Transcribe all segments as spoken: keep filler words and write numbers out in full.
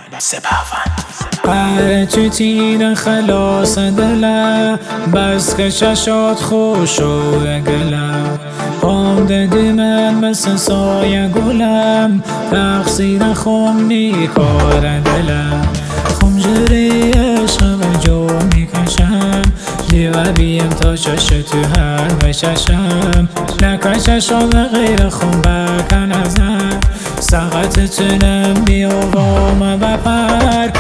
پر تو تیر خلاص دلم بس که چشات خوش و گلم هم دادی من مثل سایه گلم تقصیر خم نیکار دلم خم جری عشق به جو میکشم دیو بیم تا چش تو هر بچشم نکن چشم غیر خم بکن ازم سقط تنم بیاوام بپر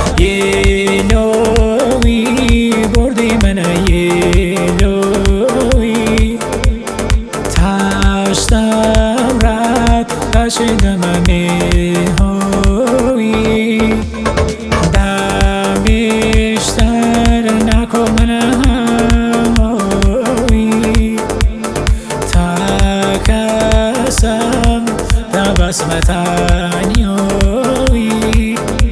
یلوی بردی من یلوی تشتم رد کشیدم میهوی دم بیشتر نکن من هوی تکسم تبسمتن یوی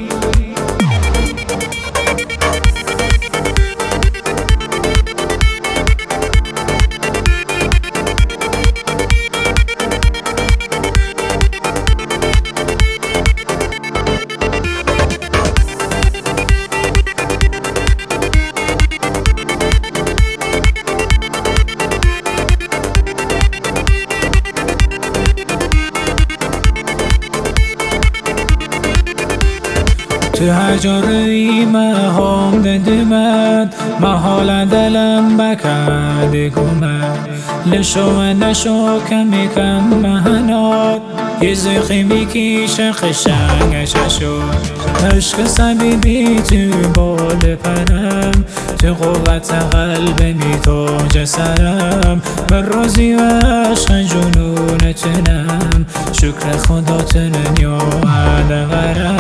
تو هر جا روی مهام ددمد محال دلم بکرد گمد لشو نشو کمی کم مهنات یه زخی میکیش خشنگش شد عشق سبیبی تو بال پرم تو قوت قلب می تاج سرم بر روزی و عشق جنونتنم شکر خدا تنن یا عدغرم